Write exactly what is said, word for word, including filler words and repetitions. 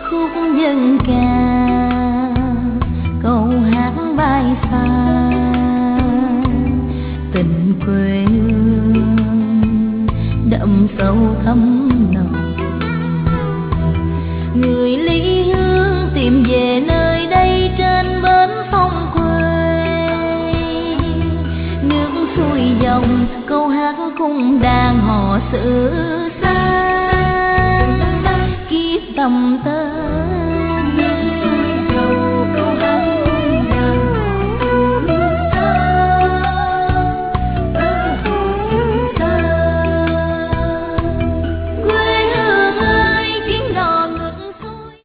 khúc dân ca câu hát bay xa tình quê hương đậm sâu thấm nồng. Người ly hương tìm về nơi đây trên bến sông quê, nước xuôi dòng câu hát cùng đàn hò sự xa kiếp tầm tới